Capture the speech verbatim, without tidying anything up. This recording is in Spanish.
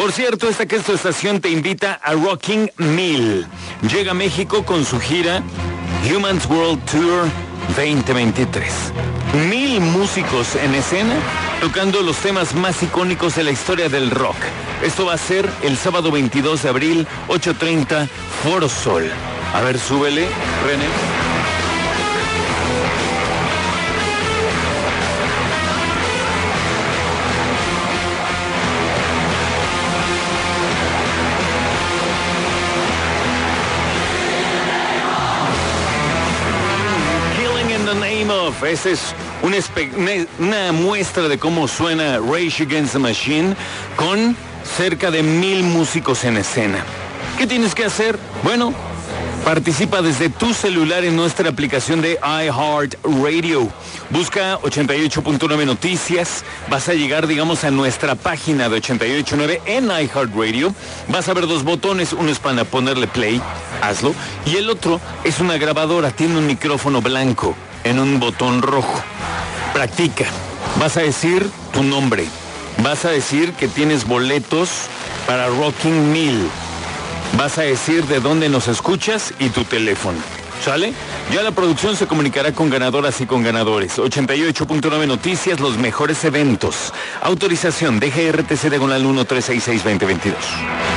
Por cierto, esta que es tu estación te invita a Rocking Mil. Llega a México con su gira Humans World Tour veinte veintitrés. Mil músicos en escena tocando los temas más icónicos de la historia del rock. Esto va a ser el sábado veintidós de abril, ocho treinta, Foro Sol. A ver, súbele, René. Esa es una, una, una muestra de cómo suena Rage Against the Machine con cerca de mil músicos en escena. ¿Qué tienes que hacer? Bueno, participa desde tu celular en nuestra aplicación de iHeartRadio. Busca ochenta y ocho punto nueve Noticias. Vas a llegar, digamos, a nuestra página de ochenta y ocho punto nueve en iHeartRadio. Vas a ver dos botones. Uno es para ponerle play, hazlo. Y el otro es una grabadora, tiene un micrófono blanco en un botón rojo. Practica. Vas a decir tu nombre. Vas a decir que tienes boletos para Rocking Mil. Vas a decir de dónde nos escuchas y tu teléfono. ¿Sale? Ya la producción se comunicará con ganadoras y con ganadores. ochenta y ocho punto nueve Noticias, los mejores eventos. Autorización D G R T C diagonal uno tres seis seis veinte veintidós.